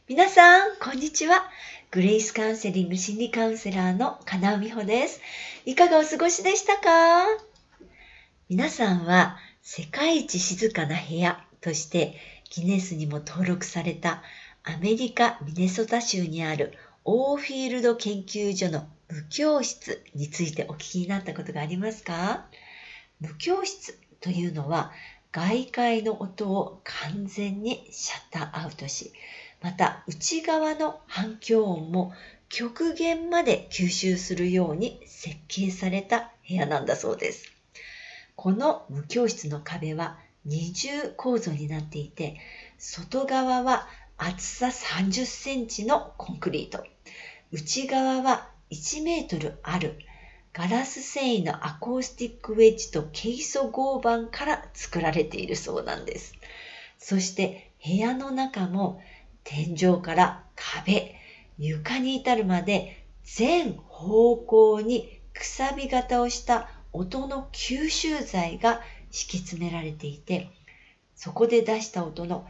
皆さん、こんにちは。グレイスカウンセリング心理カウンセラーの金尾美穂です。いかがお過ごしでしたか？皆さんは世界一静かな部屋としてギネスにも登録されたアメリカ・ミネソタ州にあるオーフィールド研究所の無教室についてお聞きになったことがありますか？無教室というのは外界の音を完全にシャッターアウトし、また内側の反響音も極限まで吸収するように設計された部屋なんだそうです。この無教室の壁は二重構造になっていて、外側は厚さ30センチのコンクリート、内側は1メートルあるガラス繊維のアコースティックウェッジとケイ素合板から作られているそうなんです。そして部屋の中も天井から壁、床に至るまで全方向にくさび型をした音の吸収材が敷き詰められていて、そこで出した音の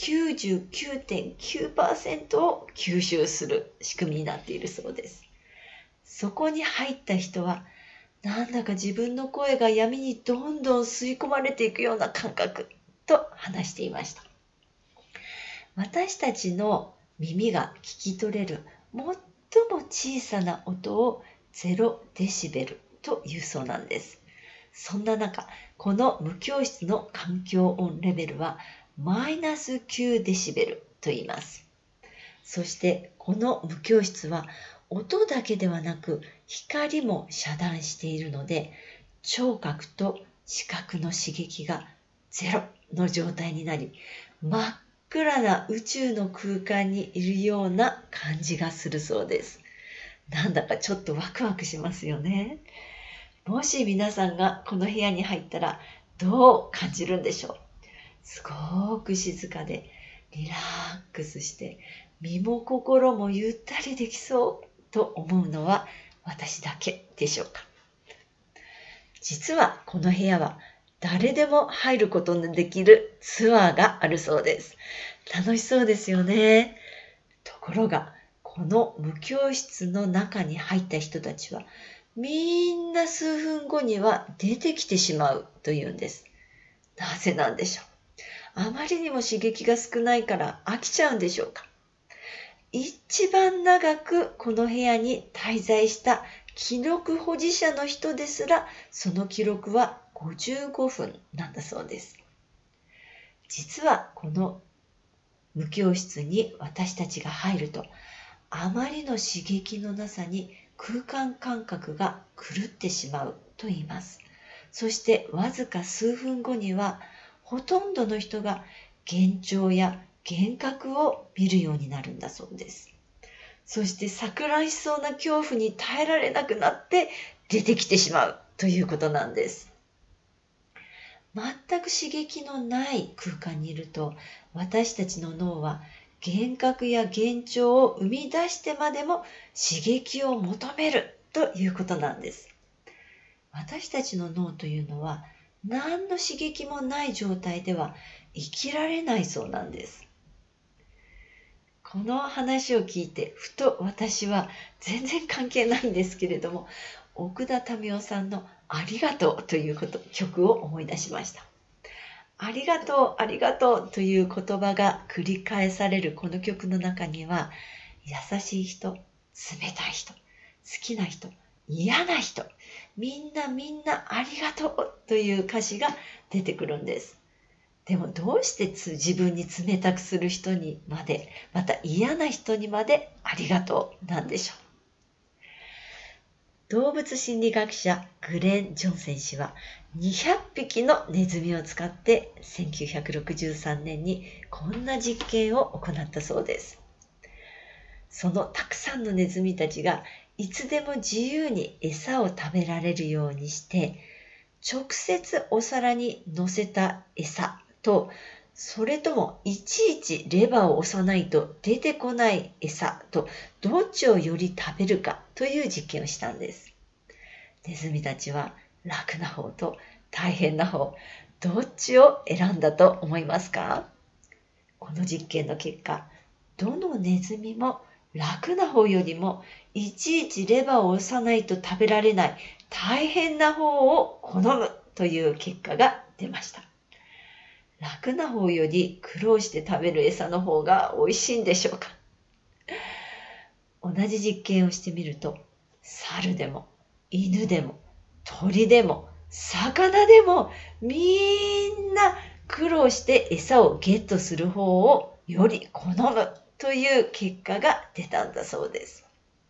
99.9% を吸収する仕組みになっているそうです。そこに入った人は、なんだか自分の声が闇にどんどん吸い込まれていくような感覚と話していました。私たちの耳が聞き取れる最も小さな音を0デシベルというそうなんです。そんな中、この無教室の環境音レベルはマイナス9デシベルと言います。そしてこの無教室は音だけではなく光も遮断しているので、聴覚と視覚の刺激がゼロの状態になり、真っ暗な宇宙の空間にいるような感じがするそうです。なんだかちょっとワクワクしますよね。もし皆さんがこの部屋に入ったらどう感じるんでしょう？すごく静かでリラックスして身も心もゆったりできそうと思うのは私だけでしょうか？実はこの部屋は誰でも入ることのできるツアーがあるそうです。楽しそうですよね。ところが、この無教室の中に入った人たちは、みんな数分後には出てきてしまうというんです。なぜなんでしょう？あまりにも刺激が少ないから飽きちゃうんでしょうか？一番長くこの部屋に滞在した記録保持者の人ですら、その記録は55分なんだそうです。実はこの無教室に私たちが入ると、あまりの刺激のなさに空間感覚が狂ってしまうと言います。そしてわずか数分後には、ほとんどの人が幻聴や幻覚を見るようになるんだそうです。そして錯乱しそうな恐怖に耐えられなくなって出てきてしまうということなんです。全く刺激のない空間にいると、私たちの脳は幻覚や幻聴を生み出してまでも刺激を求めるということなんです。私たちの脳というのは何の刺激もない状態では生きられないそうなんです。この話を聞いてふと私は全然関係ないんですけれども、奥田民生さんのありがとうという曲を思い出しました。ありがとう、ありがとうという言葉が繰り返されるこの曲の中には、優しい人、冷たい人、好きな人、嫌な人、みんなありがとうという歌詞が出てくるんです。でもどうして自分に冷たくする人にまで、また嫌な人にまでありがとうなんでしょう。動物心理学者グレン・ジョンセン氏は200匹のネズミを使って1963年にこんな実験を行ったそうです。そのたくさんのネズミたちがいつでも自由に餌を食べられるようにして、直接お皿に乗せた餌と、それともいちいちレバーを押さないと出てこない餌と、どっちをより食べるかという実験をしたんです。ネズミたちは楽な方と大変な方、どっちを選んだと思いますか？この実験の結果、 どのネズミも楽な方よりもいちいちレバーを押さないと食べられない大変な方を好むという結果が出ました。楽な方より苦労して食べる餌の方が美味しいんでしょうか。同じ実験をしてみると、猿でも犬でも鳥でも魚でもみんな苦労して餌をゲットする方をより好むという結果が出たんだそうです。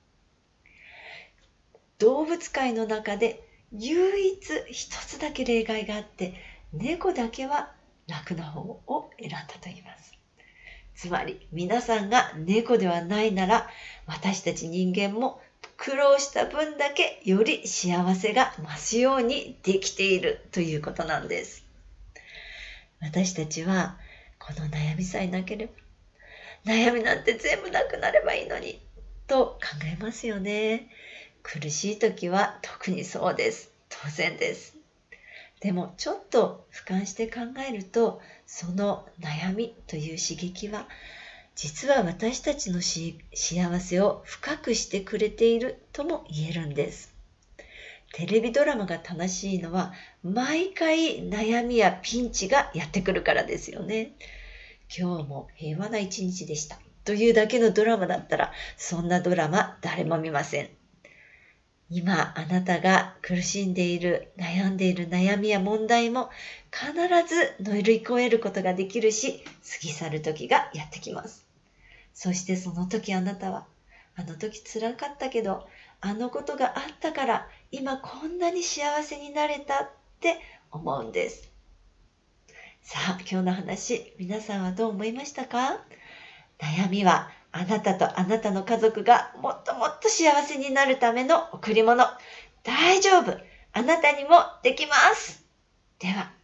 動物界の中で唯一一つだけ例外があって、猫だけは楽な方を選んだと言います。つまり皆さんが猫ではないなら、私たち人間も苦労した分だけより幸せが増すようにできているということなんです。私たちはこの悩みさえなければ、悩みなんて全部なくなればいいのにと考えますよね。苦しい時は特にそうです。当然です。でもちょっと俯瞰して考えると、その悩みという刺激は実は私たちの幸せを深くしてくれているとも言えるんです。テレビドラマが楽しいのは毎回悩みやピンチがやってくるからですよね。今日も平和な一日でしたというだけのドラマだったら、そんなドラマ誰も見ません。今あなたが苦しんでいる悩んでいる悩みや問題も必ず乗り越えることができるし、過ぎ去る時がやってきます。そしてその時あなたは、あの時辛かったけどあのことがあったから今こんなに幸せになれたって思うんです。さあ、今日の話、皆さんはどう思いましたか？悩みはあなたとあなたの家族がもっともっと幸せになるための贈り物。大丈夫。あなたにもできます。では。